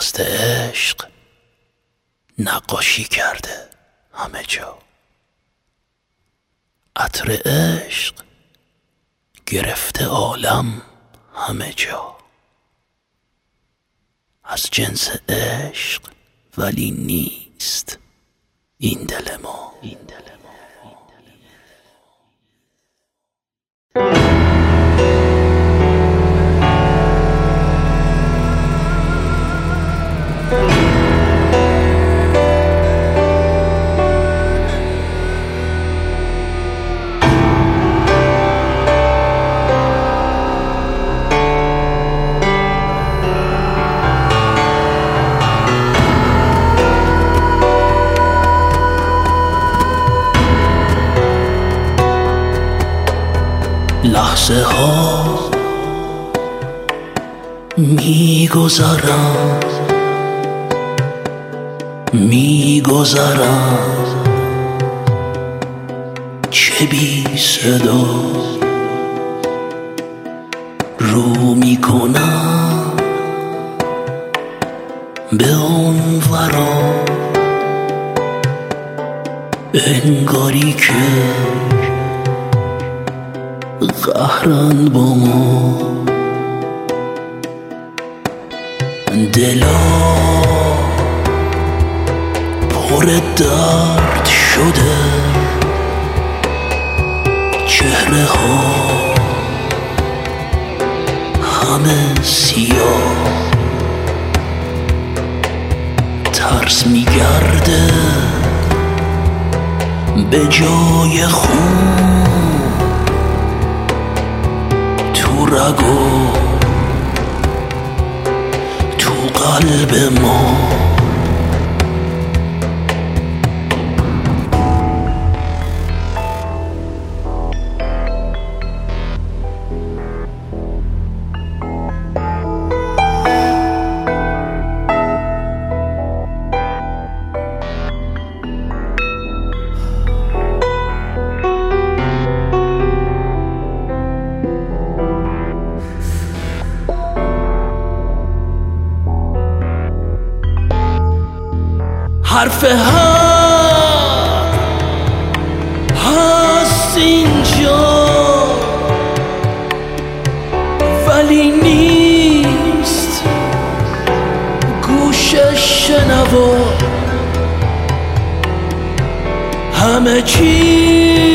دست عشق نقاشی کرده همه جا. عطر عشق گرفته عالم همه جا. از جنس عشق ولی نیست این دل ما. لحظه ها میگذرند چه بی صدا رو میکنم به اون ورا، انگاری که قهرن با ما. دلا پر درد شده، چهره ها همه سیاه، ترس میگرده به جای خون تو رگو تو قلب ما. حرف حق هست اینجا ولی نیست گوش شنوا. همه چی